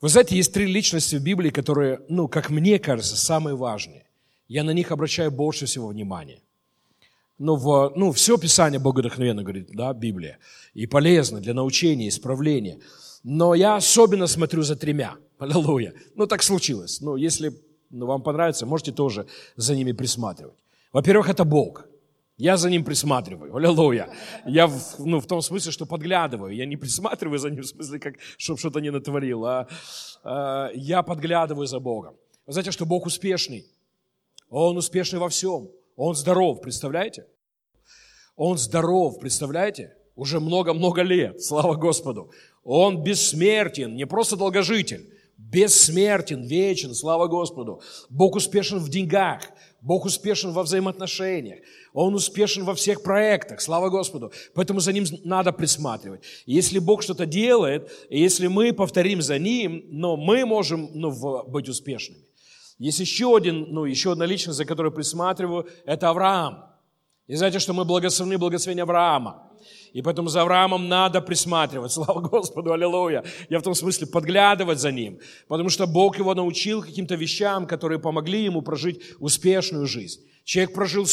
Вы знаете, есть 3 личности в Библии, которые, как мне кажется, самые важные. Я на них обращаю больше всего внимания. Все Писание богодухновенно, говорит, да, Библия. И полезно для научения, исправления. Но я особенно смотрю за 3. Аллилуйя. Так случилось. Если вам понравится, можете тоже за ними присматривать. Во-первых, это Бог. Я за ним присматриваю. Аллилуйя. Я в том смысле, что подглядываю. Я не присматриваю за ним в смысле, как, чтобы что-то не натворил, я подглядываю за Богом. Вы знаете, что Бог успешный. Он успешный во всем. Он здоров, представляете? Он здоров, представляете? Уже много-много лет, слава Господу. Он бессмертен, не просто долгожитель. Бессмертен, вечен, слава Господу. Бог успешен в деньгах. Бог успешен во взаимоотношениях. Он успешен во всех проектах, слава Господу. Поэтому за Ним надо присматривать. Если Бог что-то делает, и если мы повторим за Ним, мы можем быть успешными. Есть еще одна личность, за которой присматриваю, это Авраам. И знаете, что мы благословены благословение Авраама. И поэтому за Авраамом надо присматривать. Слава Господу, аллилуйя. Я в том смысле подглядывать за ним. Потому что Бог его научил каким-то вещам, которые помогли ему прожить успешную жизнь. Человек прожил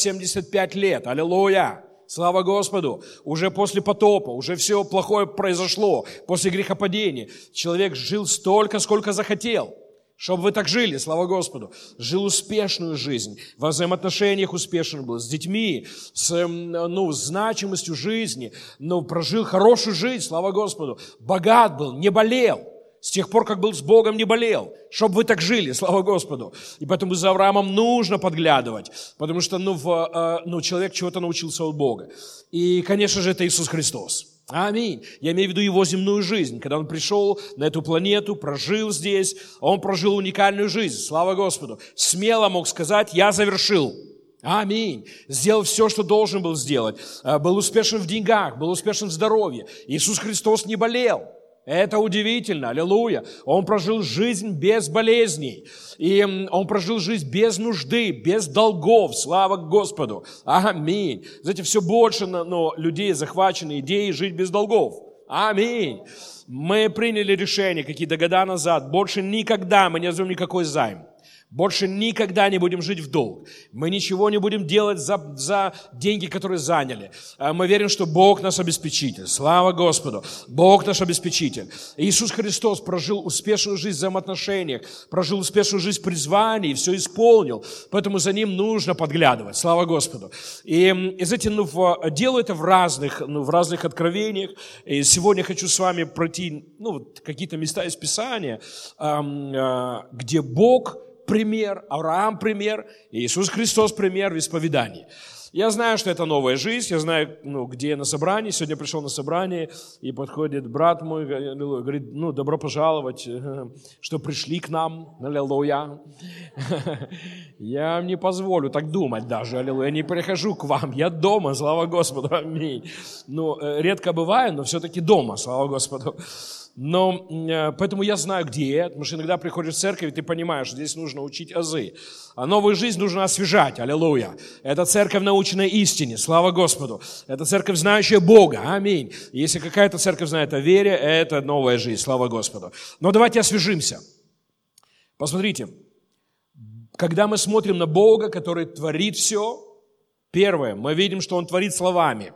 175 лет. Аллилуйя. Слава Господу. Уже после потопа, уже все плохое произошло. После грехопадения. Человек жил столько, сколько захотел. Чтобы вы так жили, слава Господу. Жил успешную жизнь, во взаимоотношениях успешен был, с детьми, с значимостью жизни, прожил хорошую жизнь, слава Господу. Богат был, не болел. С тех пор, как был с Богом, не болел. Чтобы вы так жили, слава Господу. И поэтому за Авраамом нужно подглядывать, потому что человек чего-то научился от Бога. И, конечно же, это Иисус Христос. Аминь. Я имею в виду его земную жизнь. Когда он пришел на эту планету, прожил здесь, он прожил уникальную жизнь. Слава Господу. Смело мог сказать: я завершил. Аминь. Сделал все, что должен был сделать. Был успешен в деньгах, был успешен в здоровье. Иисус Христос не болел. Это удивительно, аллилуйя. Он прожил жизнь без болезней. И он прожил жизнь без нужды, без долгов. Слава Господу. Аминь. Знаете, все больше людей захвачены идеей жить без долгов. Аминь. Мы приняли решение какие-то года назад. Больше никогда мы не возьмем никакой займ. Больше никогда не будем жить в долг. Мы ничего не будем делать за деньги, которые заняли. Мы верим, что Бог наш обеспечитель. Слава Господу. Бог наш обеспечитель. Иисус Христос прожил успешную жизнь в взаимоотношениях, прожил успешную жизнь в призвании, все исполнил. Поэтому за Ним нужно подглядывать. Слава Господу. И знаете, делаю это в разных откровениях. И сегодня хочу с вами пройти какие-то места из Писания, где Бог пример, Авраам пример, Иисус Христос пример в исповедании. Я знаю, что это новая жизнь, я знаю, где я на собрании. Сегодня пришел на собрание, и подходит брат мой, говорит: добро пожаловать, что пришли к нам, аллилуйя. Я не позволю так думать даже, аллилуйя, я не прихожу к вам, я дома, слава Господу, аминь. Редко бываю, но все-таки дома, слава Господу. Но поэтому я знаю, где, потому что иногда приходишь в церковь, и ты понимаешь, что здесь нужно учить азы. А новую жизнь нужно освежать, аллилуйя. Это церковь, наученная истине, слава Господу. Это церковь, знающая Бога, аминь. И если какая-то церковь знает о вере, это новая жизнь, слава Господу. Но давайте освежимся. Посмотрите, когда мы смотрим на Бога, который творит все, первое, мы видим, что Он творит словами.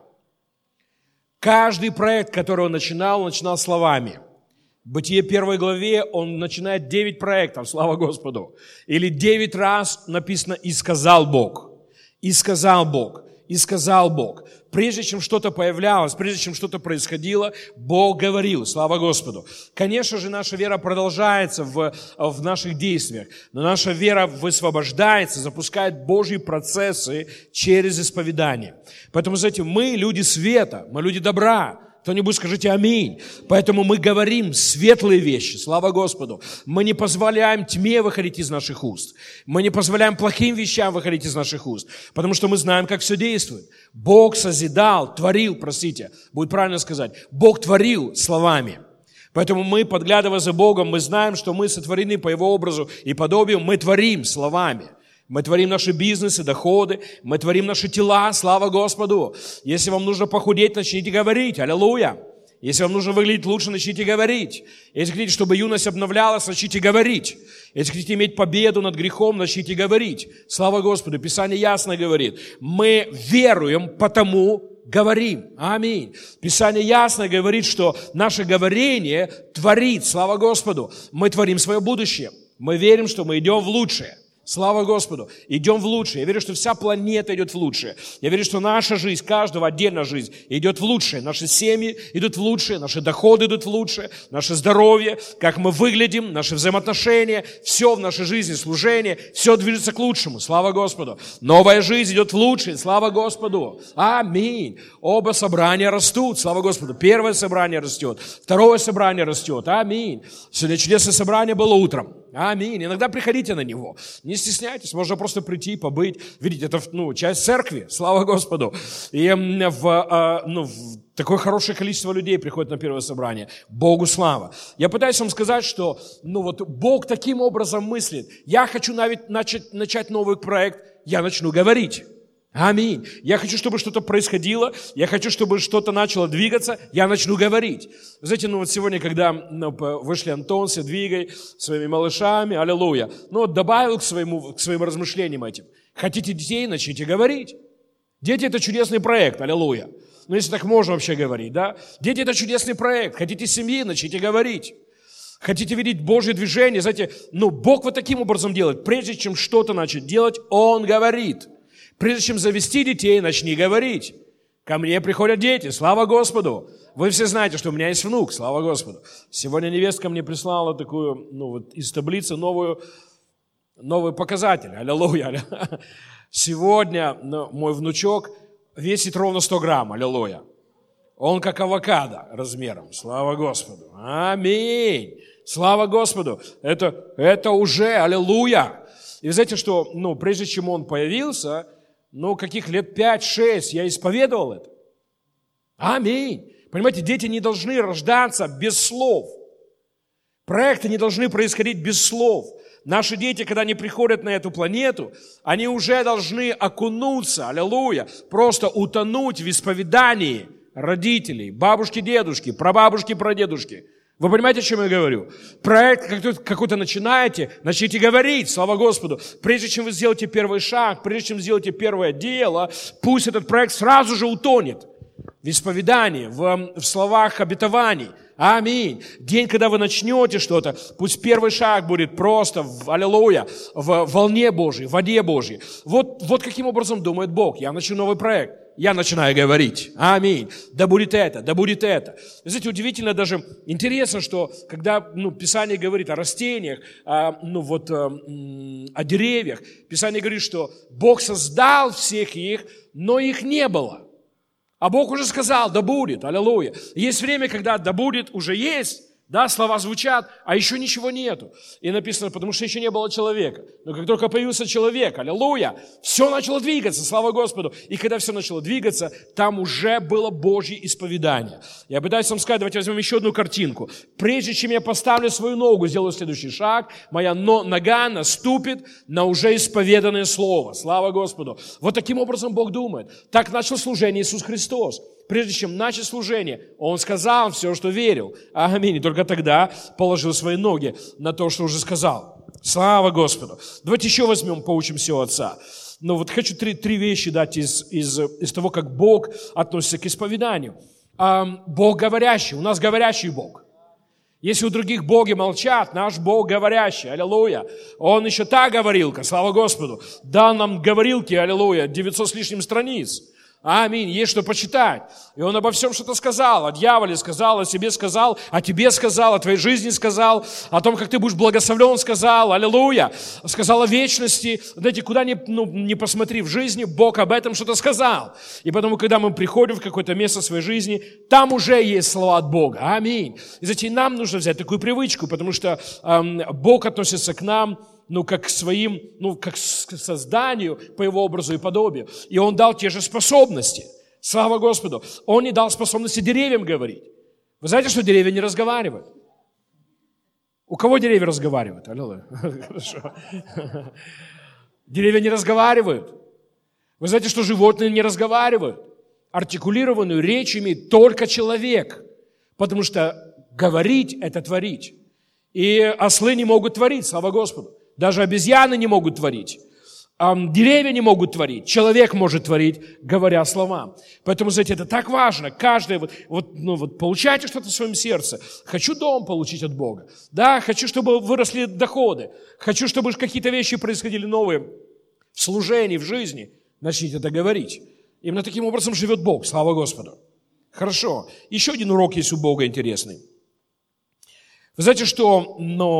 Каждый проект, который он начинал словами. В Бытие 1 главе он начинает 9 проектов, слава Господу. Или 9 раз написано «И сказал Бог». «И сказал Бог». «И сказал Бог». Прежде чем что-то появлялось, прежде чем что-то происходило, Бог говорил, слава Господу. Конечно же, наша вера продолжается в наших действиях, но наша вера высвобождается, запускает Божьи процессы через исповедание. Поэтому, знаете, мы люди света, мы люди добра. Кто-нибудь скажите аминь. Поэтому мы говорим светлые вещи, слава Господу. Мы не позволяем тьме выходить из наших уст. Мы не позволяем плохим вещам выходить из наших уст, потому что мы знаем, как все действует. Бог созидал, творил, будет правильно сказать, Бог творил словами. Поэтому мы, подглядывая за Богом, мы знаем, что мы сотворены по Его образу и подобию, мы творим словами. Мы творим наши бизнесы, доходы, мы творим наши тела, слава Господу. Если вам нужно похудеть, начните говорить, аллилуйя. Если вам нужно выглядеть лучше, начните говорить. Если хотите, чтобы юность обновлялась, начните говорить. Если хотите иметь победу над грехом, начните говорить. Слава Господу, Писание ясно говорит. Мы веруем, потому говорим. Аминь. Писание ясно говорит, что наше говорение творит. Слава Господу. Мы творим свое будущее. Мы верим, что мы идем в лучшее. Слава Господу. Идем в лучшее. Я верю, что вся планета идет в лучшее. Я верю, что наша жизнь, каждого отдельная жизнь идет в лучшее. Наши семьи идут в лучшее, наши доходы идут в лучшее, наше здоровье, как мы выглядим, наши взаимоотношения, все в нашей жизни, служение, все движется к лучшему. Слава Господу. Новая жизнь идет в лучшее. Слава Господу. Аминь. Оба собрания растут. Слава Господу. Первое собрание растет, второе собрание растет. Аминь. Сегодня чудесное собрание было утром. Аминь. Иногда приходите на него. Не стесняйтесь, можно просто прийти, побыть. Видите, это часть церкви. Слава Господу. И такое хорошее количество людей приходит на первое собрание. Богу слава. Я пытаюсь вам сказать, что Бог таким образом мыслит. Я хочу начать новый проект, я начну говорить. Аминь. Я хочу, чтобы что-то происходило, я хочу, чтобы что-то начало двигаться, я начну говорить. Вы знаете, сегодня, когда вышли Антон с Едвигой, своими малышами, аллилуйя, добавил к своим размышлениям этим. Хотите детей, начните говорить. Дети – это чудесный проект, аллилуйя. Если так можно вообще говорить, да? Дети – это чудесный проект. Хотите семьи, начните говорить. Хотите видеть Божье движение, знаете, Бог вот таким образом делает. Прежде чем что-то начать делать, Он говорит. Прежде чем завести детей, начни говорить. Ко мне приходят дети, слава Господу. Вы все знаете, что у меня есть внук, слава Господу. Сегодня невестка мне прислала такую, из таблицы новый показатель. Аллилуйя. Сегодня мой внучок весит ровно 100 грамм, аллилуйя. Он как авокадо размером, слава Господу. Аминь. Слава Господу. Это уже, аллилуйя. И вы знаете, что, прежде чем он появился, каких лет 5-6 я исповедовал это. Аминь. Понимаете, дети не должны рождаться без слов. Проекты не должны происходить без слов. Наши дети, когда они приходят на эту планету, они уже должны окунуться, аллилуйя, просто утонуть в исповедании родителей, бабушки, дедушки, прабабушки, прадедушки. Вы понимаете, о чем я говорю? Проект какой-то начинаете, начните говорить, слава Господу. Прежде чем вы сделаете первый шаг, прежде чем сделаете первое дело, пусть этот проект сразу же утонет в исповедании, в словах обетований. Аминь. День, когда вы начнете что-то, пусть первый шаг будет просто, аллилуйя, в волне Божьей, в воде Божьей. Вот каким образом думает Бог. Я начну новый проект. Я начинаю говорить. Аминь. Да будет это, да будет это. Знаете, удивительно, даже интересно, что когда Писание говорит о растениях, о деревьях, Писание говорит, что Бог создал всех их, но их не было. А Бог уже сказал, да будет, аллилуйя. Есть время, когда да будет уже есть, да, слова звучат, а еще ничего нету. И написано, потому что еще не было человека. Но как только появился человек, аллилуйя, все начало двигаться, слава Господу. И когда все начало двигаться, там уже было Божье исповедание. Я пытаюсь вам сказать, давайте возьмем еще одну картинку. Прежде чем я поставлю свою ногу, сделаю следующий шаг, моя нога наступит на уже исповеданное слово. Слава Господу. Вот таким образом Бог думает. Так начал служение Иисус Христос. Прежде чем начать служение, Он сказал все, что верил. Аминь. И только тогда положил свои ноги на то, что уже сказал. Слава Господу. Давайте еще возьмем, поучимся у Отца. Хочу три вещи дать из того, как Бог относится к исповеданию. Бог говорящий. У нас говорящий Бог. Если у других боги молчат, наш Бог говорящий, аллилуйя. Он еще та говорилка, слава Господу. Дал нам говорилки, аллилуйя, 900 с лишним страниц. Аминь. Есть что почитать. И Он обо всем что-то сказал. О дьяволе сказал, о себе сказал, о тебе сказал, о твоей жизни сказал, о том, как ты будешь благословлен, сказал. Аллилуйя. Сказал о вечности. Знаете, куда ни посмотри в жизни, Бог об этом что-то сказал. И потому, когда мы приходим в какое-то место своей жизни, там уже есть слова от Бога. Аминь. И знаете, нам нужно взять такую привычку, потому что Бог относится к нам как к своим, как к созданию по Его образу и подобию. И Он дал те же способности. Слава Господу. Он не дал способности деревьям говорить. Вы знаете, что деревья не разговаривают? У кого деревья разговаривают? Аллилуйя. Хорошо. Деревья не разговаривают. Вы знаете, что животные не разговаривают? Артикулированную речь имеет только человек. Потому что говорить – это творить. И ослы не могут творить, слава Господу. Даже обезьяны не могут творить. Деревья не могут творить. Человек может творить, говоря словам. Поэтому, знаете, это так важно. Каждый, получайте что-то в своем сердце. Хочу дом получить от Бога. Да, хочу, чтобы выросли доходы. Хочу, чтобы какие-то вещи происходили новые в служении, в жизни. Начните это говорить. Именно таким образом живет Бог. Слава Господу. Хорошо. Еще один урок есть у Бога интересный. Вы знаете, что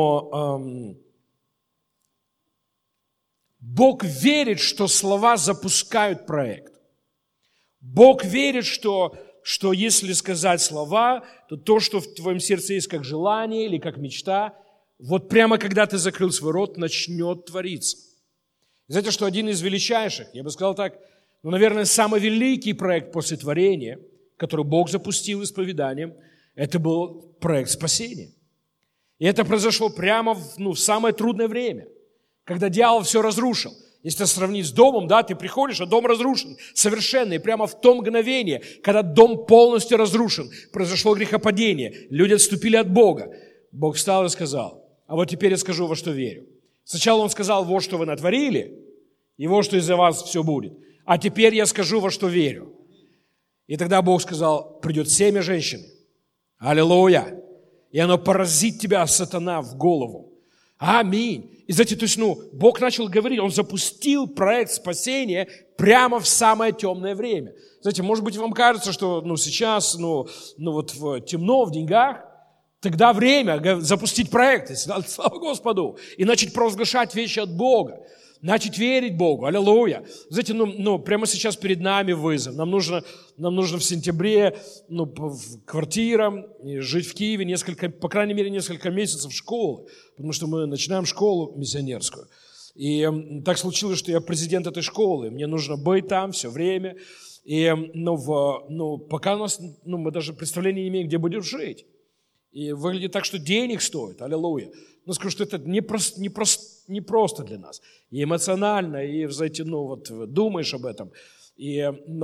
Бог верит, что слова запускают проект. Бог верит, что если сказать слова, то, что в твоем сердце есть как желание или как мечта, вот прямо когда ты закрыл свой рот, начнет твориться. Знаете, что один из величайших, я бы сказал так, наверное, самый великий проект после творения, который Бог запустил исповеданием, это был проект спасения. И это произошло прямо в самое трудное время, когда дьявол все разрушил. Если сравнить с домом, да, ты приходишь, а дом разрушен, совершенно. И прямо в то мгновение, когда дом полностью разрушен, произошло грехопадение, люди отступили от Бога. Бог встал и сказал: а вот теперь я скажу, во что верю. Сначала Он сказал: вот что вы натворили, и вот что из-за вас все будет. А теперь я скажу, во что верю. И тогда Бог сказал: придет семя женщины. Аллилуйя! И оно поразит тебя, сатана, в голову. Аминь. И знаете, то есть, Бог начал говорить, Он запустил проект спасения прямо в самое темное время. Знаете, может быть, вам кажется, что сейчас, темно в деньгах, тогда время запустить проект, слава Господу, и начать провозглашать вещи от Бога, начать верить Богу, аллилуйя. Знаете, прямо сейчас перед нами вызов. Нам нужно в сентябре, квартира, жить в Киеве по крайней мере, несколько месяцев школы, потому что мы начинаем школу миссионерскую. И так случилось, что я президент этой школы, мне нужно быть там все время. И, пока у нас, мы даже представления не имеем, где будем жить. И выглядит так, что денег стоит, аллилуйя. Но скажу, что это не просто для нас. И эмоционально, и, знаете, думаешь об этом. И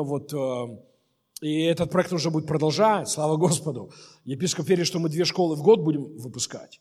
этот проект нужно будет продолжать, слава Господу. Епископ верит, что мы 2 школы в год будем выпускать.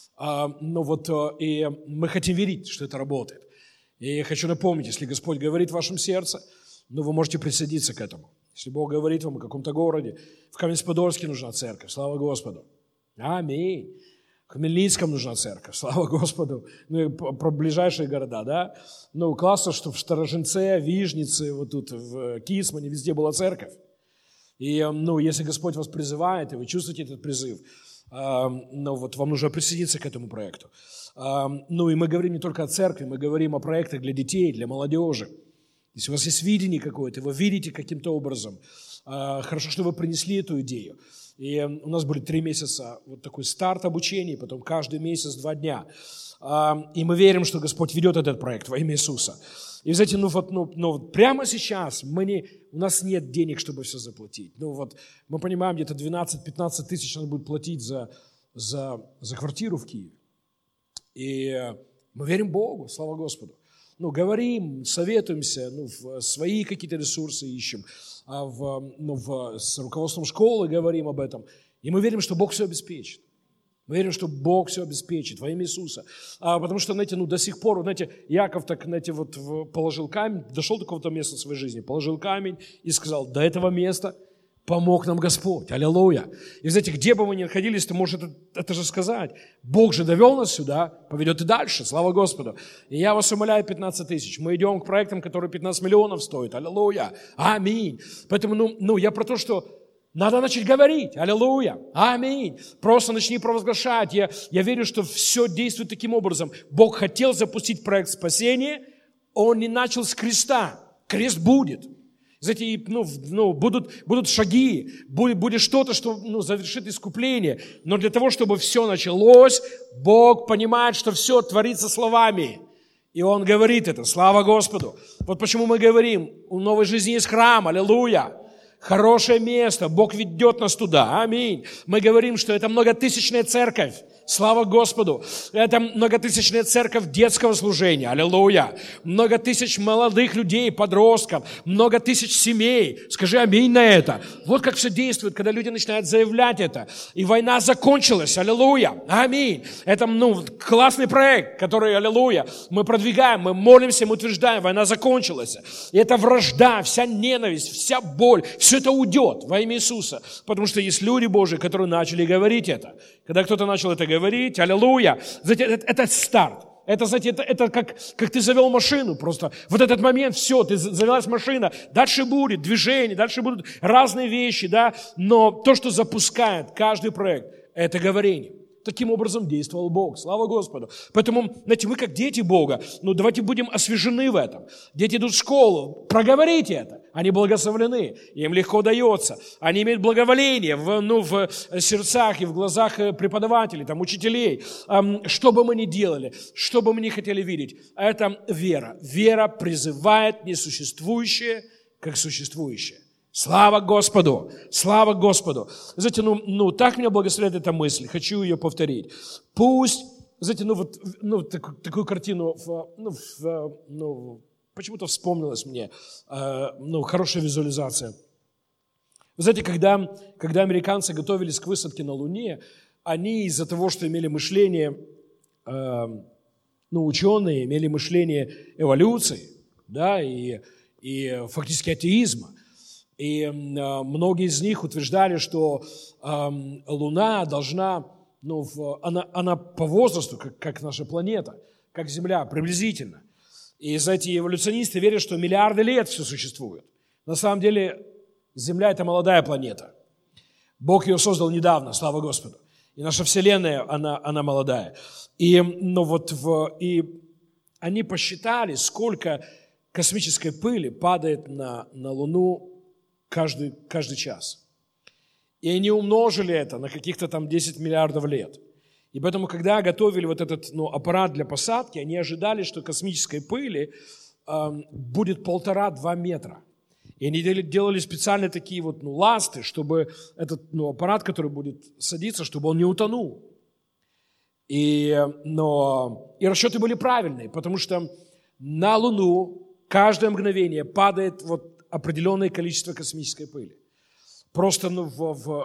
И мы хотим верить, что это работает. И я хочу напомнить, если Господь говорит в вашем сердце, вы можете присоединиться к этому. Если Бог говорит вам о каком-то городе, в Каменец-Подольске нужна церковь, слава Господу. Аминь. В Хмельницком нужна церковь, слава Господу. И про ближайшие города, да. Классно, что в Старожинце, Вижнице, вот тут в Кисмане везде была церковь. И, если Господь вас призывает, и вы чувствуете этот призыв, вам нужно присоединиться к этому проекту. И мы говорим не только о церкви, мы говорим о проектах для детей, для молодежи. Если у вас есть видение какое-то, вы видите каким-то образом, хорошо, что вы принесли эту идею. И у нас были 3 месяца вот такой старт обучения, потом каждый месяц 2 дня. И мы верим, что Господь ведет этот проект во имя Иисуса. И, знаете, прямо сейчас у нас нет денег, чтобы все заплатить. Мы понимаем, где-то 12-15 тысяч надо будет платить за квартиру в Киеве. И мы верим Богу, слава Господу. Говорим, советуемся, свои какие-то ресурсы ищем, с руководством школы говорим об этом. И мы верим, что Бог все обеспечит. Мы верим, что Бог все обеспечит во имя Иисуса. Потому что, до сих пор, Иаков так, положил камень, дошел до какого-то места в своей жизни, положил камень и сказал: до этого места помог нам Господь. Аллилуйя. И, знаете, где бы мы ни находились, ты можешь это же сказать. Бог же довел нас сюда, поведет и дальше. Слава Господу. И я вас умоляю, 15 тысяч. Мы идем к проектам, которые 15 миллионов стоят. Аллилуйя. Аминь. Поэтому, я про то, что надо начать говорить. Аллилуйя. Аминь. Просто начни провозглашать. Я верю, что все действует таким образом. Бог хотел запустить проект спасения. Он не начал с креста. Крест будет. Знаете, будут шаги, будет что-то, что завершит искупление. Но для того, чтобы все началось, Бог понимает, что все творится словами. И Он говорит это. Слава Господу. Вот почему мы говорим, у новой жизни есть храм. Аллилуйя. Хорошее место. Бог ведет нас туда. Аминь. Мы говорим, что это многотысячная церковь. Слава Господу. Это многотысячная церковь детского служения. Аллилуйя. Много тысяч молодых людей, подростков, много тысяч семей. Скажи аминь на это. Вот как все действует, когда люди начинают заявлять это. И война закончилась. Аллилуйя. Аминь. Это, классный проект, который, аллилуйя, мы продвигаем, мы молимся, мы утверждаем, война закончилась. И эта вражда, вся ненависть, вся боль, все это уйдет во имя Иисуса. Потому что есть люди Божьи, которые начали говорить это. Когда кто-то начал это говорить, аллилуйя, знаете, это старт. Это, знаете, это как ты завел машину просто. Вот этот момент, все, ты завелась машина, дальше будет движение, дальше будут разные вещи, да. Но то, что запускает каждый проект, это говорение. Таким образом действовал Бог. Слава Господу. Поэтому, знаете, мы как дети Бога, давайте будем освежены в этом. Дети идут в школу, проговорите это. Они благословлены, им легко дается. Они имеют благоволение в сердцах и в глазах преподавателей, учителей. Что бы мы ни делали, что бы мы ни хотели видеть, это вера. Вера призывает несуществующее, как существующее. Слава Господу! Слава Господу! Знаете, так меня благословляет эта мысль. Хочу ее повторить. Пусть, знаете, такую картину, почему-то вспомнилась мне, хорошая визуализация. Вы знаете, когда американцы готовились к высадке на Луне, они из-за того, что имели мышление, ученые имели мышление эволюции, да, и фактически атеизма. И многие из них утверждали, что Луна должна, она по возрасту, как наша планета, как Земля, приблизительно. И эти эволюционисты верят, что миллиарды лет все существует. На самом деле Земля – это молодая планета. Бог ее создал недавно, слава Господу. И наша Вселенная, она молодая. И они посчитали, сколько космической пыли падает на Луну каждый час. И они умножили это на каких-то 10 миллиардов лет. И поэтому, когда готовили этот аппарат для посадки, они ожидали, что космической пыли будет 1,5-2 метра. И они делали специально такие ласты, чтобы этот аппарат, который будет садиться, чтобы он не утонул. И расчеты были правильные, потому что на Луну каждое мгновение падает определенное количество космической пыли. Просто в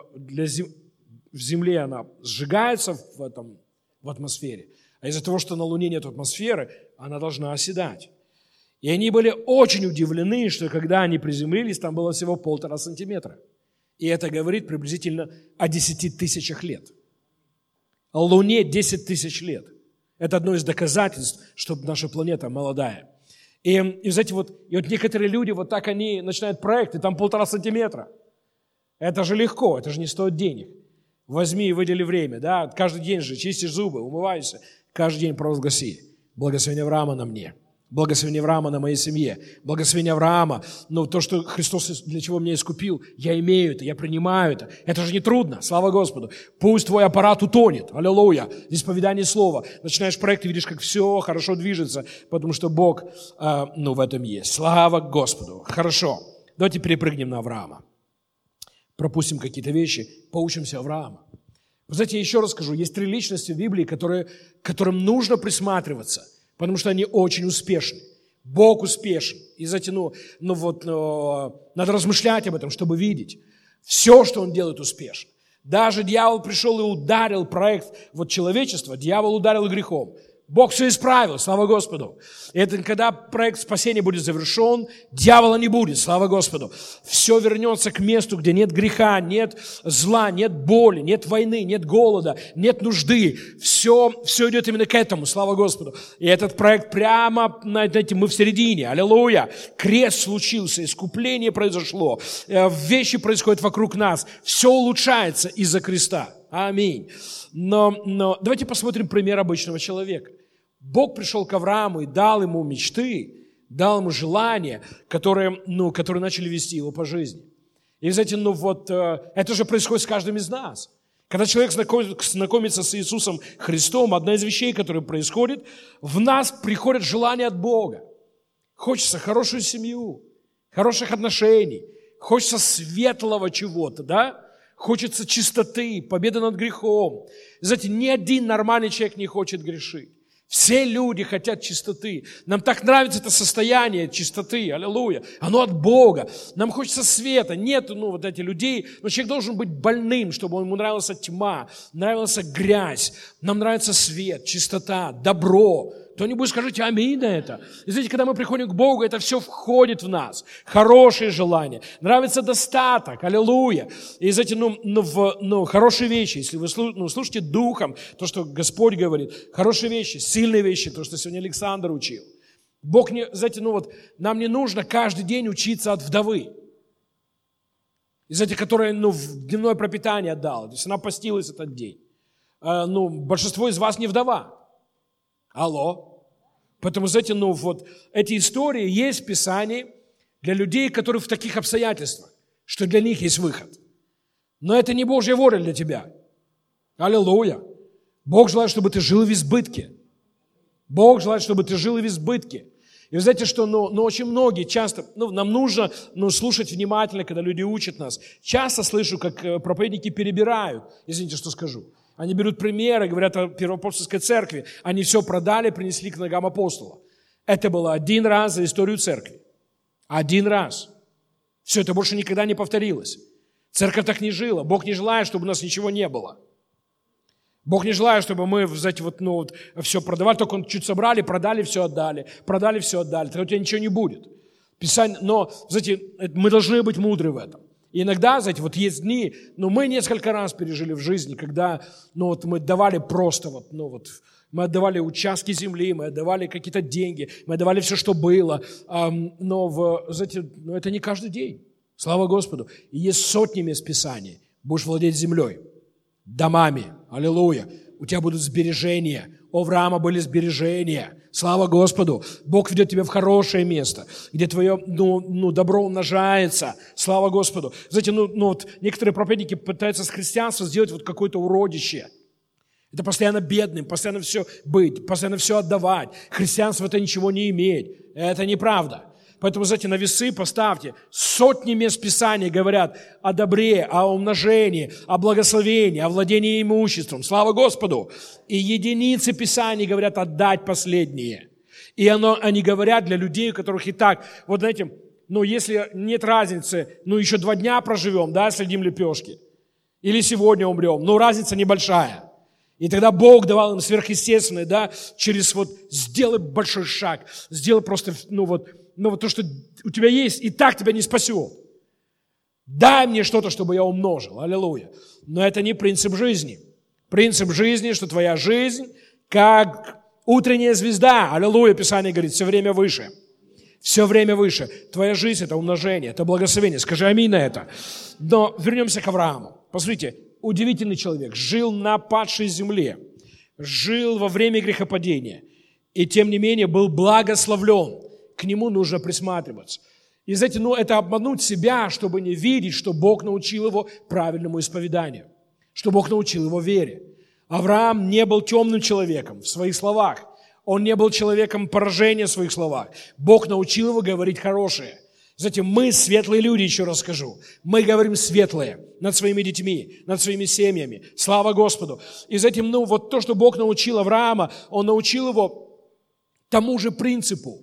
Земле она сжигается в атмосфере, а из-за того, что на Луне нет атмосферы, она должна оседать. И они были очень удивлены, что когда они приземлились, там было всего 1,5 сантиметра. И это говорит приблизительно о 10 тысячах лет. А Луне 10 тысяч лет. Это одно из доказательств, что наша планета молодая. И знаете, некоторые люди, так они начинают проекты, там 1,5 сантиметра. Это же легко, это же не стоит денег. Возьми и выдели время, да, каждый день же чистишь зубы, умываешься, каждый день провозгласи. Благословение Авраама на мне, благословение Авраама на моей семье, благословение Авраама, то, что Христос для чего меня искупил, я имею это, я принимаю это. Это же не трудно, слава Господу. Пусть твой аппарат утонет, аллилуйя, исповедание слова. Начинаешь проект и видишь, как все хорошо движется, потому что Бог, в этом есть. Слава Господу. Хорошо, давайте перепрыгнем на Авраама. Пропустим какие-то вещи, поучимся Авраама. Вы знаете, я еще раз скажу, есть 3 личности в Библии, которым нужно присматриваться, потому что они очень успешны. Бог успешен. И знаете, надо размышлять об этом, чтобы видеть. Все, что Он делает, успешно. Даже дьявол пришел и ударил проект человечества, дьявол ударил грехом. Бог все исправил, слава Господу. И это когда проект спасения будет завершен, дьявола не будет, слава Господу. Все вернется к месту, где нет греха, нет зла, нет боли, нет войны, нет голода, нет нужды. Все идет именно к этому, слава Господу. И этот проект прямо, знаете, мы в середине, аллилуйя. Крест случился, искупление произошло, вещи происходят вокруг нас. Все улучшается из-за креста. Аминь. Но давайте посмотрим пример обычного человека. Бог пришел к Аврааму и дал ему мечты, дал ему желания, которые начали вести его по жизни. И, знаете, это же происходит с каждым из нас. Когда человек знакомится с Иисусом Христом, одна из вещей, которая происходит, в нас приходит желание от Бога. Хочется хорошую семью, хороших отношений, хочется светлого чего-то, да? хочется чистоты, победы над грехом. Знаете, ни один нормальный человек не хочет грешить. Все люди хотят чистоты. Нам так нравится это состояние чистоты, аллилуйя. Оно от Бога. Нам хочется света. Нет, вот этих людей. Но человек должен быть больным, чтобы ему нравилась тьма, нравилась грязь. Нам нравится свет, чистота, добро. Кто-нибудь скажите аминь на это. И знаете, когда мы приходим к Богу, это все входит в нас. Хорошие желания. Нравится достаток. Аллилуйя. И знаете, хорошие вещи. Если вы слушаете духом то, что Господь говорит, хорошие вещи, сильные вещи, то, что сегодня Александр учил. Бог не, знаете, нам не нужно каждый день учиться от вдовы. Из этих, которая, дневное пропитание отдала. То есть она постилась этот день. Большинство из вас не вдова. Алло. Поэтому, знаете, эти истории есть в Писании для людей, которые в таких обстоятельствах, что для них есть выход. Но это не Божья воля для тебя. Аллилуйя. Бог желает, чтобы ты жил в избытке. Бог желает, чтобы ты жил в избытке. И вы знаете, что очень многие часто, нам нужно слушать внимательно, когда люди учат нас. Часто слышу, как проповедники перебирают, извините, что скажу. Они берут примеры, говорят о Первоапостольской церкви. Они все продали, принесли к ногам апостола. Это было один раз за историю церкви. Один раз. Все это больше никогда не повторилось. Церковь так не жила. Бог не желает, чтобы у нас ничего не было. Бог не желает, чтобы мы, знаете, все продавали, только чуть собрали, продали, все отдали. Продали, все отдали. Тогда у тебя ничего не будет. Писание, но, знаете, мы должны быть мудры в этом. И иногда, знаете, есть дни, мы несколько раз пережили в жизни, когда, мы давали просто, мы отдавали участки земли, мы отдавали какие-то деньги, мы отдавали все, что было, знаете, это не каждый день. Слава Господу. И есть сотни мест Писания. Будешь владеть землей, домами, аллилуйя. У тебя будут сбережения. У Авраама были сбережения. Слава Господу. Бог ведет тебя в хорошее место, где твое добро умножается. Слава Господу. Знаете, некоторые проповедники пытаются с христианства сделать какое-то уродище. Это постоянно бедным, постоянно все быть, постоянно все отдавать. Христианство это ничего не имеет. Это неправда. Поэтому, знаете, на весы поставьте. Сотни мест Писания говорят о добре, о умножении, о благословении, о владении имуществом. Слава Господу! И единицы Писаний говорят отдать последние. И они говорят для людей, у которых и так, знаете, если нет разницы, еще 2 дня проживем, съедим лепешки. Или сегодня умрем, разница небольшая. И тогда Бог давал им сверхъестественное, через сделай большой шаг, сделай просто, то, что у тебя есть, и так тебя не спасет. Дай мне что-то, чтобы я умножил. Аллилуйя. Но это не принцип жизни. Принцип жизни, что твоя жизнь, как утренняя звезда. Аллилуйя, Писание говорит, все время выше. Все время выше. Твоя жизнь – это умножение, это благословение. Скажи аминь на это. Но вернемся к Аврааму. Посмотрите, удивительный человек. Жил на падшей земле. Жил во время грехопадения. И тем не менее был благословлен. К нему нужно присматриваться. И знаете, это обмануть себя, чтобы не видеть, что Бог научил его правильному исповеданию, что Бог научил его вере. Авраам не был темным человеком в своих словах. Он не был человеком поражения в своих словах. Бог научил его говорить хорошее. Знаете, мы светлые люди, еще раз скажу. Мы говорим светлое над своими детьми, над своими семьями. Слава Господу. И знаете, то, что Бог научил Авраама, Он научил его тому же принципу.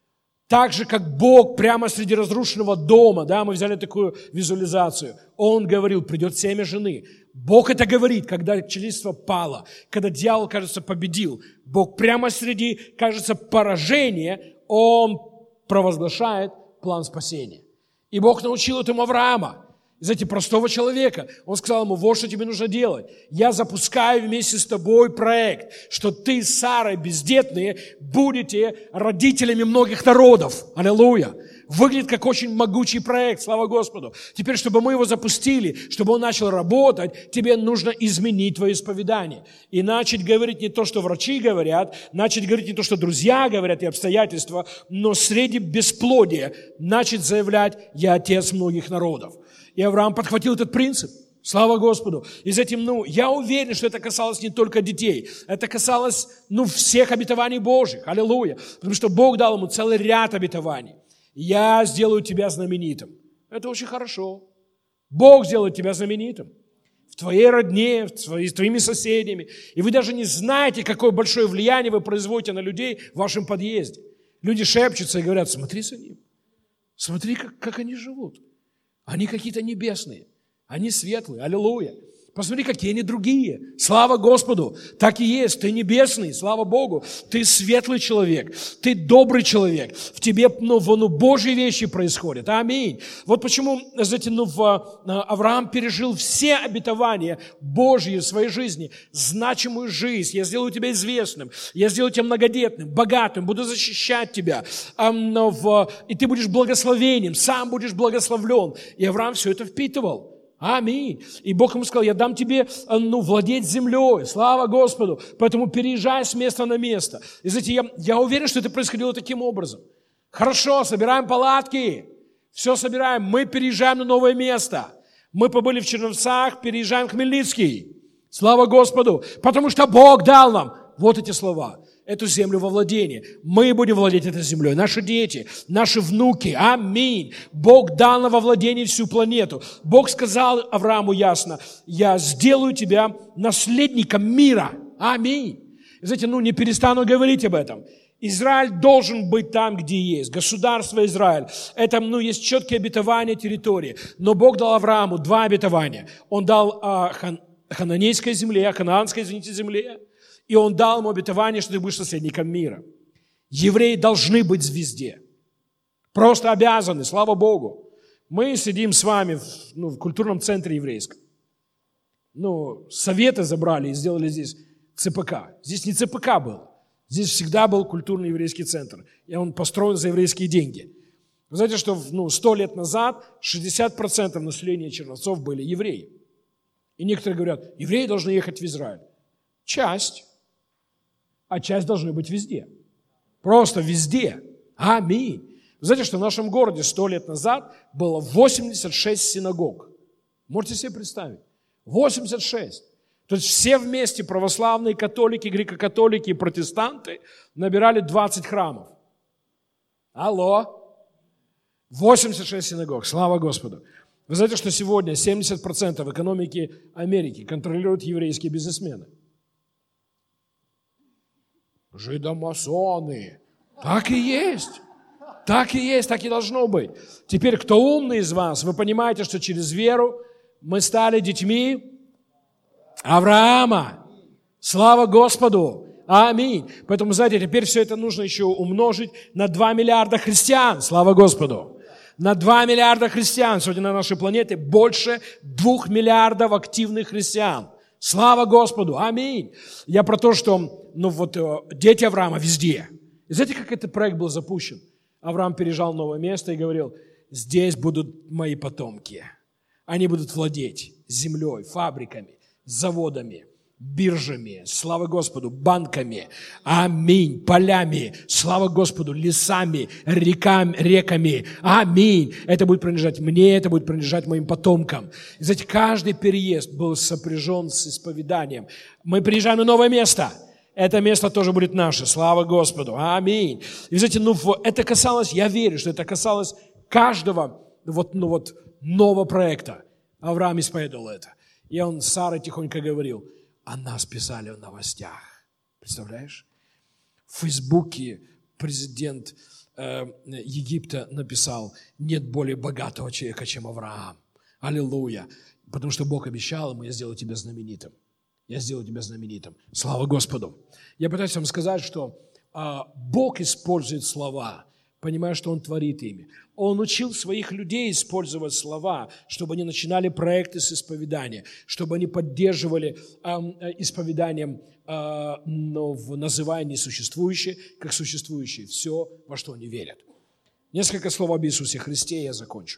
Так же, как Бог прямо среди разрушенного дома, мы взяли такую визуализацию, Он говорил, придет семя жены. Бог это говорит, когда человечество пало, когда дьявол, кажется, победил. Бог прямо среди, кажется, поражения, Он провозглашает план спасения. И Бог научил этому Авраама. Знаете, простого человека. Он сказал ему, вот что тебе нужно делать. Я запускаю вместе с тобой проект, что ты с Сарой бездетные будете родителями многих народов. Аллилуйя. Выглядит как очень могучий проект, слава Господу. Теперь, чтобы мы его запустили, чтобы он начал работать, тебе нужно изменить твое исповедание. И начать говорить не то, что врачи говорят, начать говорить не то, что друзья говорят и обстоятельства, но среди бесплодия начать заявлять, я отец многих народов. И Авраам подхватил этот принцип. Слава Господу. И с этим, я уверен, что это касалось не только детей. Это касалось, всех обетований Божьих. Аллилуйя. Потому что Бог дал ему целый ряд обетований. Я сделаю тебя знаменитым. Это очень хорошо. Бог сделает тебя знаменитым. в твоей родне, с твоими соседями. И вы даже не знаете, какое большое влияние вы производите на людей в вашем подъезде. Люди шепчутся и говорят: смотри за ним. Смотри, как они живут. Они какие-то небесные. Они светлые. Аллилуйя. Посмотри, какие они другие. Слава Господу. Так и есть. Ты небесный, слава Богу. Ты светлый человек. Ты добрый человек. В тебе Божьи вещи происходят. Аминь. Вот почему, знаете, Авраам пережил все обетования Божьи в своей жизни. Значимую жизнь. Я сделаю тебя известным. Я сделаю тебя многодетным, богатым. Буду защищать тебя. И ты будешь благословением. Сам будешь благословлен. И Авраам все это впитывал. Аминь. И Бог ему сказал: я дам тебе, владеть землей. Слава Господу. Поэтому переезжай с места на место. И знаете, я уверен, что это происходило таким образом. Хорошо, собираем палатки. Все собираем. Мы переезжаем на новое место. Мы побыли в Черновцах, переезжаем в Хмельницкий. Слава Господу. Потому что Бог дал нам вот эти слова. Эту землю во владение. Мы будем владеть этой землей. Наши дети, наши внуки. Аминь. Бог дал нам во владение всю планету. Бог сказал Аврааму ясно: я сделаю тебя наследником мира. Аминь. Знаете, не перестану говорить об этом. Израиль должен быть там, где есть. Государство Израиль. Это, есть четкие обетования территории. Но Бог дал Аврааму 2 обетования. Он дал ханаанейской земле, ханаанской, земле. И Он дал ему обетование, что ты будешь наследником мира. Евреи должны быть везде. Просто обязаны, слава Богу. Мы сидим с вами в культурном центре еврейском. Советы забрали и сделали здесь ЦПК. Здесь не ЦПК был. Здесь всегда был культурный еврейский центр. И он построен за еврейские деньги. Вы знаете, что 100 лет назад 60% населения Черновцов были евреи. И некоторые говорят: евреи должны ехать в Израиль. Часть. А часть должна быть везде. Просто везде. Аминь. Вы знаете, что в нашем городе 100 лет назад было 86 синагог. Можете себе представить? 86. То есть все вместе, православные, католики, греко-католики и протестанты, набирали 20 храмов. Алло. 86 синагог. Слава Господу. Вы знаете, что сегодня 70% экономики Америки контролируют еврейские бизнесмены? Жидомасоны. Так и есть. Так и есть, так и должно быть. Теперь, кто умный из вас, вы понимаете, что через веру мы стали детьми Авраама. Слава Господу. Аминь. Поэтому, знаете, теперь все это нужно еще умножить на 2 миллиарда христиан. Слава Господу. На 2 миллиарда христиан. Сегодня на нашей планете больше 2 миллиардов активных христиан. Слава Господу! Аминь! Я про то, что дети Авраама везде. И знаете, как этот проект был запущен? Авраам переезжал в новое место и говорил: здесь будут мои потомки. Они будут владеть землей, фабриками, заводами, биржами, слава Господу, банками, аминь, полями, слава Господу, лесами, реками, аминь. Это будет принадлежать мне, это будет принадлежать моим потомкам. И, знаете, каждый переезд был сопряжен с исповеданием. Мы приезжаем на новое место. Это место тоже будет наше, слава Господу, аминь. И, знаете, это касалось, я верю, что это касалось каждого нового проекта. Авраам исповедовал это. И он с Сарой тихонько говорил: о нас писали в новостях. Представляешь? В Фейсбуке президент Египта написал: нет более богатого человека, чем Авраам. Аллилуйя. Потому что Бог обещал ему: я сделаю тебя знаменитым. Я сделаю тебя знаменитым. Слава Господу. Я пытаюсь вам сказать, что Бог использует слова, понимая, что Он творит ими. Он учил своих людей использовать слова, чтобы они начинали проекты с исповедания, чтобы они поддерживали исповеданием, называя несуществующее, как существующее, все, во что они верят. Несколько слов об Иисусе Христе, и я закончу.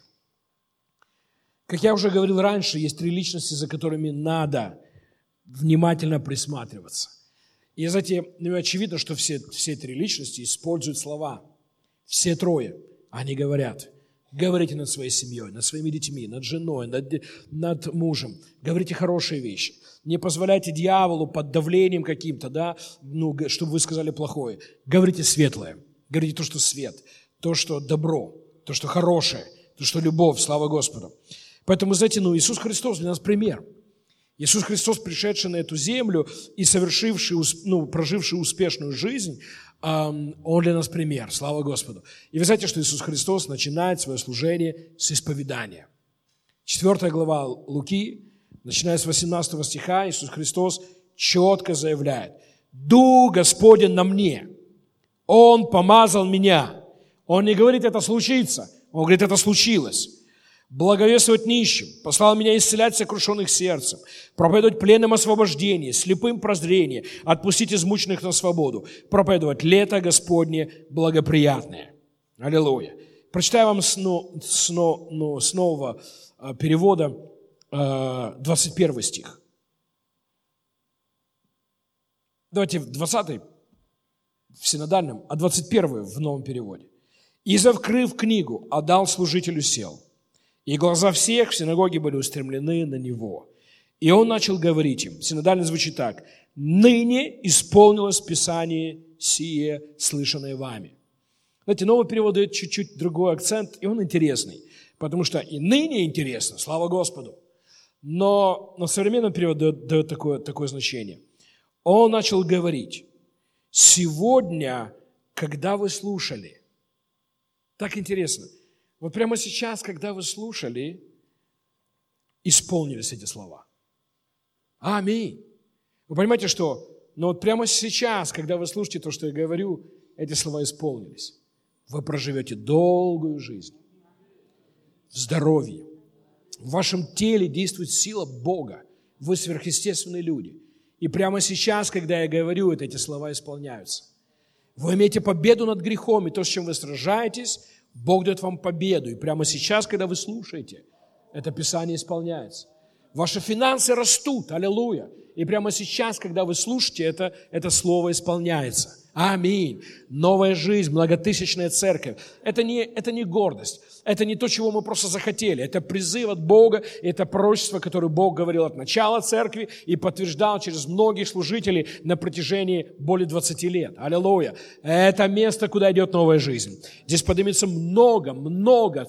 Как я уже говорил раньше, есть 3 личности, за которыми надо внимательно присматриваться. И, знаете, очевидно, что все 3 личности используют слова. Все 3. Они говорят: говорите над своей семьей, над своими детьми, над женой, над мужем. Говорите хорошие вещи. Не позволяйте дьяволу под давлением каким-то, чтобы вы сказали плохое. Говорите светлое. Говорите то, что свет, то, что добро, то, что хорошее, то, что любовь. Слава Господу. Поэтому, знаете, Иисус Христос для нас пример. Иисус Христос, пришедший на эту землю и проживший успешную жизнь, Он для нас пример. Слава Господу. И вы знаете, что Иисус Христос начинает свое служение с исповедания. 4 глава Луки, начиная с 18 стиха, Иисус Христос четко заявляет: «Дух Господень на мне, Он помазал меня». Он не говорит, это случится, Он говорит, это случилось. «Благовествовать нищим, послал меня исцелять сокрушенных сердцем, проповедовать пленным освобождение, слепым прозрение, отпустить измученных на свободу, проповедовать лето Господне благоприятное». Аллилуйя. Прочитаю вам с нового перевода 21 стих. Давайте 20 в синодальном, а 21 в новом переводе. «И, закрыв книгу, отдал служителю, сел. И глаза всех в синагоге были устремлены на него. И он начал говорить им». Синодально звучит так: «Ныне исполнилось Писание сие, слышанное вами». Знаете, новый перевод дает чуть-чуть другой акцент, и он интересный. Потому что и ныне интересно, слава Господу. Но современный перевод дает такое значение. Он начал говорить: «Сегодня, когда вы слушали». Так интересно. Вот прямо сейчас, когда вы слушали, исполнились эти слова. Аминь. Вы понимаете, что вот прямо сейчас, когда вы слушаете то, что я говорю, эти слова исполнились. Вы проживете долгую жизнь, в здоровье. В вашем теле действует сила Бога. Вы сверхъестественные люди. И прямо сейчас, когда я говорю это, эти слова исполняются. Вы имеете победу над грехом, и то, с чем вы сражаетесь, Бог дает вам победу. И прямо сейчас, когда вы слушаете, это Писание исполняется. Ваши финансы растут, аллилуйя. И прямо сейчас, когда вы слушаете это слово исполняется. Аминь. Новая жизнь, многотысячная церковь. Это не гордость. Это не то, чего мы просто захотели. Это призыв от Бога. Это пророчество, которое Бог говорил от начала церкви и подтверждал через многих служителей на протяжении более 20 лет. Аллилуйя. Это место, куда идет новая жизнь. Здесь поднимется много,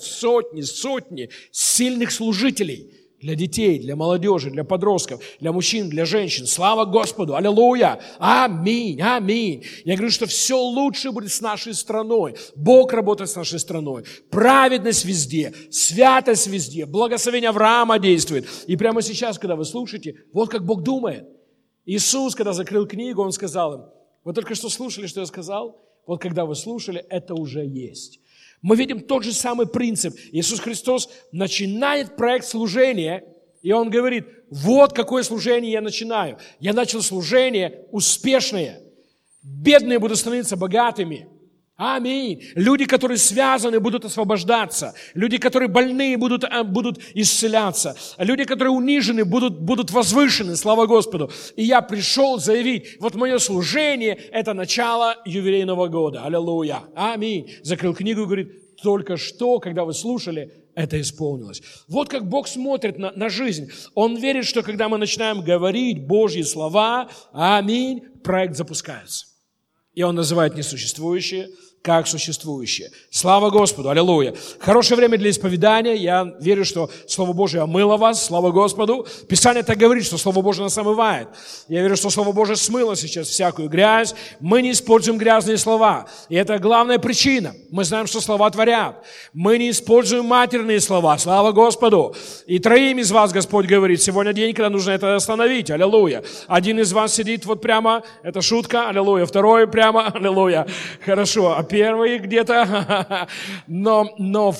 сотни сильных служителей. Для детей, для молодежи, для подростков, для мужчин, для женщин. Слава Господу! Аллилуйя! Аминь! Аминь! Я говорю, что все лучше будет с нашей страной. Бог работает с нашей страной. Праведность везде, святость везде, благословение Авраама действует. И прямо сейчас, когда вы слушаете, вот как Бог думает. Иисус, когда закрыл книгу, Он сказал им: вы только что слушали, что я сказал? Вот когда вы слушали, это уже есть. Мы видим тот же самый принцип. Иисус Христос начинает проект служения, и Он говорит: вот какое служение я начинаю. Я начал служение успешное. Бедные будут становиться богатыми. Аминь. Люди, которые связаны, будут освобождаться. Люди, которые больные, будут исцеляться. Люди, которые унижены, будут возвышены. Слава Господу. И я пришел заявить: вот мое служение – это начало юбилейного года. Аллилуйя. Аминь. Закрыл книгу и говорит: только что, когда вы слушали, это исполнилось. Вот как Бог смотрит на жизнь. Он верит, что когда мы начинаем говорить Божьи слова, аминь, проект запускается. И Он называет несуществующее как существующее. Слава Господу, аллилуйя. Хорошее время для исповедания. Я верю, что Слово Божие омыло вас. Слава Господу. Писание так говорит, что Слово Божие нас омывает. Я верю, что Слово Божие смыло сейчас всякую грязь. Мы не используем грязные слова. И это главная причина. Мы знаем, что слова творят. Мы не используем матерные слова. Слава Господу. И 3 из вас Господь говорит: сегодня день, когда нужно это остановить. Аллилуйя. 1 из вас сидит вот прямо. Это шутка. Аллилуйя. 2 прямо. Аллилуйя. Хорошо. А 1 где-то. Но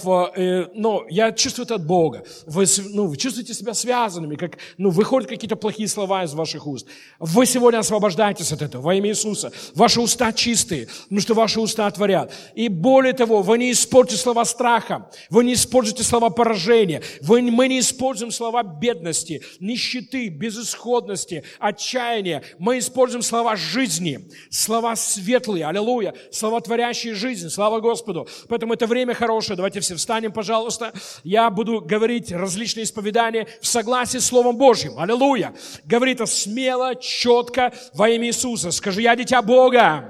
я чувствую это от Бога. Вы чувствуете себя связанными, как выходят какие-то плохие слова из ваших уст. Вы сегодня освобождаетесь от этого во имя Иисуса. Ваши уста чистые, потому что ваши уста творят. И более того, вы не используете слова страха, вы не используете слова поражения, мы не используем слова бедности, нищеты, безысходности, отчаяния. Мы используем слова жизни, слова светлые, аллилуйя, слова творящие жизнь, слава Господу. Поэтому это время хорошее. Давайте все встанем, пожалуйста. Я буду говорить различные исповедания в согласии с Словом Божьим. Аллилуйя. Говори это смело, четко во имя Иисуса. Скажи: я дитя Бога.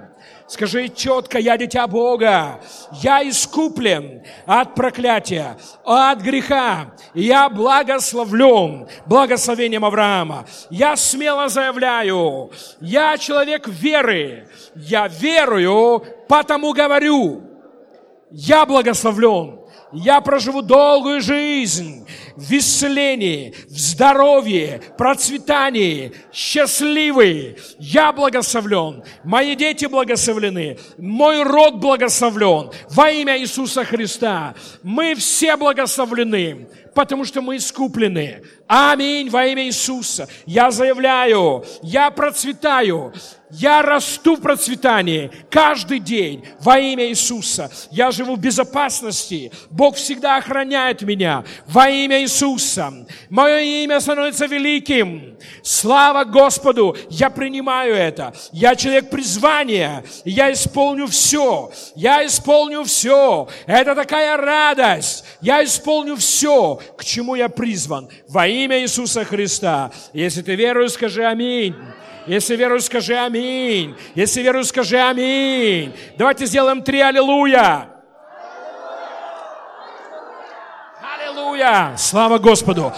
Скажи четко: я дитя Бога. Я искуплен от проклятия, от греха. Я благословлен благословением Авраама. Я смело заявляю: я человек веры. Я верую, потому говорю. Я благословлен. Я проживу долгую жизнь в исцелении, в здоровье, процветании, счастливый. Я благословлен. Мои дети благословлены. Мой род благословлен. Во имя Иисуса Христа. Мы все благословлены, потому что мы искуплены. Аминь, во имя Иисуса. Я заявляю, я процветаю. Я расту в процветании каждый день во имя Иисуса. Я живу в безопасности. Бог всегда охраняет меня во имя Иисуса. Мое имя становится великим. Слава Господу! Я принимаю это. Я человек призвания. Я исполню все. Я исполню все. Это такая радость. Я исполню все, к чему я призван во имя Иисуса Христа. Если ты веруешь, скажи аминь. Если веруешь, скажи аминь. Если веруешь, скажи аминь. Давайте сделаем 3 аллилуйя. Аллилуйя. Слава Господу.